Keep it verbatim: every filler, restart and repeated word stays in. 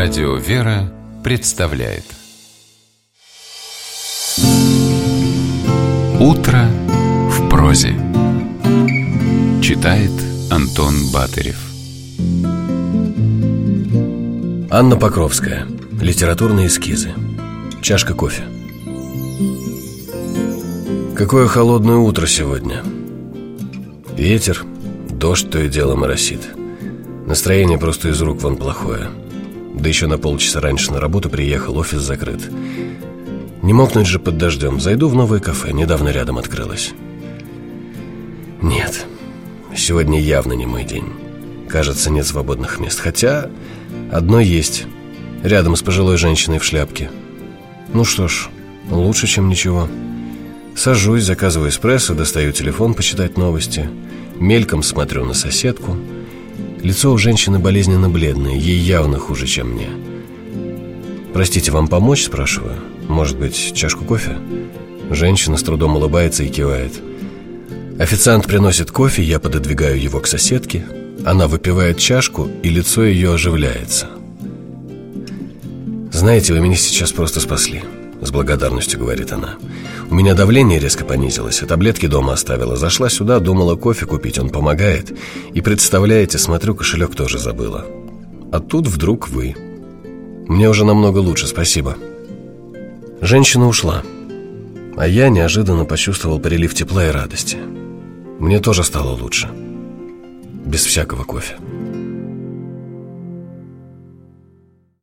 Радио «Вера» представляет «Утро в прозе». Читает Антон Батырев. Анна Покровская. Литературные эскизы. Чашка кофе. Какое холодное утро сегодня. Ветер, дождь то и дело моросит. Настроение просто из рук вон плохое. Да еще на полчаса раньше на работу приехал, офис закрыт. Не мокнуть же под дождем. Зайду в новое кафе, недавно рядом открылось. Нет, сегодня явно не мой день. Кажется, нет свободных мест. Хотя одно есть. Рядом с пожилой женщиной в шляпке. Ну что ж, лучше, чем ничего. Сажусь, заказываю эспрессо, достаю телефон почитать новости. Мельком смотрю на соседку. Лицо у женщины болезненно бледное, ей явно хуже, чем мне. «Простите, вам помочь?» – спрашиваю. «Может быть, чашку кофе?» Женщина с трудом улыбается и кивает. Официант приносит кофе, я пододвигаю его к соседке. Она выпивает чашку, и лицо ее оживляется. «Знаете, вы меня сейчас просто спасли», – с благодарностью говорит она. «У меня давление резко понизилось, а таблетки дома оставила. Зашла сюда, думала кофе купить, он помогает. И представляете, смотрю, кошелек тоже забыла. А тут вдруг вы. Мне уже намного лучше, спасибо». Женщина ушла, а я неожиданно почувствовал прилив тепла и радости. Мне тоже стало лучше. Без всякого кофе.